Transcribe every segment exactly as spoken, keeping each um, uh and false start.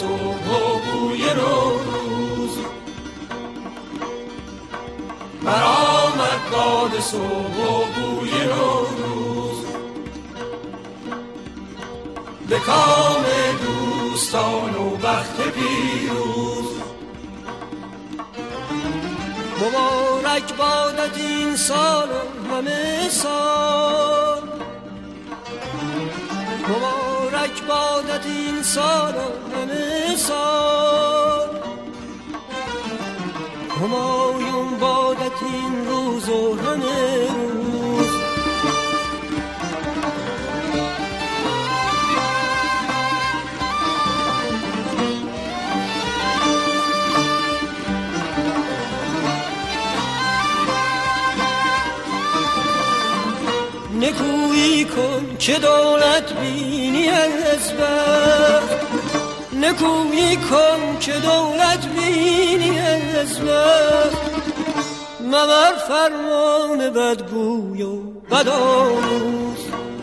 صبح و بوی نوروز، برآمد باد صبح و بوی نوروز، به کام دوستان و بخت پیروز. مبارک بادت این سال و همه سال، مبارک بادت این سال و همه سال، همایون بادت این روز و همه روز. نکویی کن که دولت بینی از وقت، نکویی کن که دولت بینی از وقت، مبر فرمان بدگوی و بدآموز.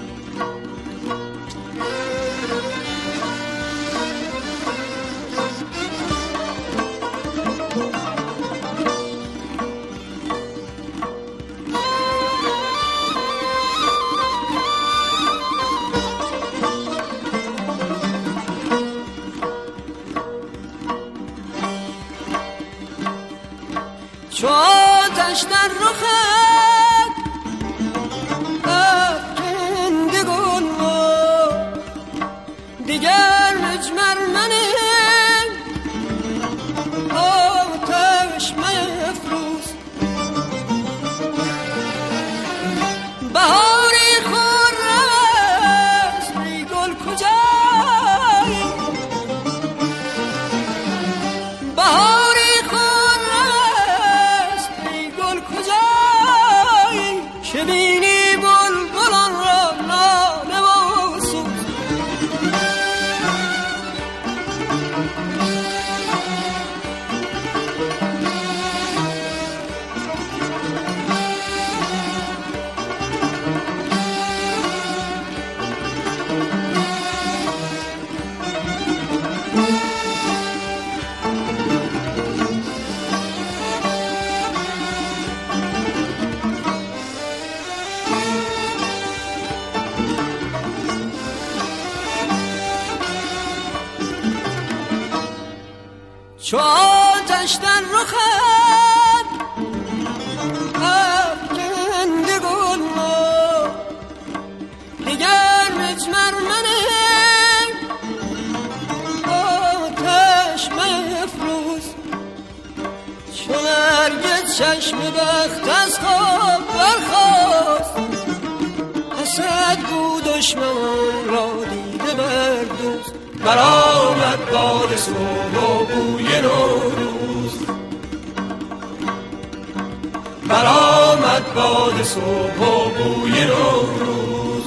چو آتش در رخت افکنده گل ما، دیگر مجمر منه آتش میفروز. بهاری خرم است ای گل کجایی، بهاری که بینی بلبلان را ناله و سوز. چو آتش در رخت افکنده گل ما، دیگر مجمر منه آتش مفروز. چو نرگس چشم بخت از خواب برخاست، حسد گو دشمنان را دیده بردوز. برآمد باد صبح و بوی نوروز، برآمد باد صبح و بوی نوروز،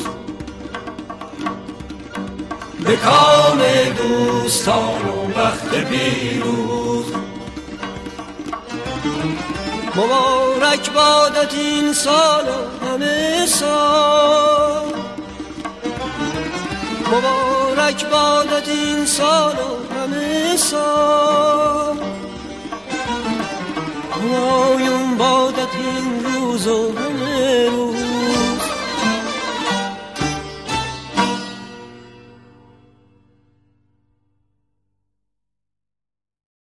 به کام دوستان و بخت پیروز. مبارک بادت این سال و همه سال، مبارک بادت این سال و همه سال، همایون بادت این روز و همه روز.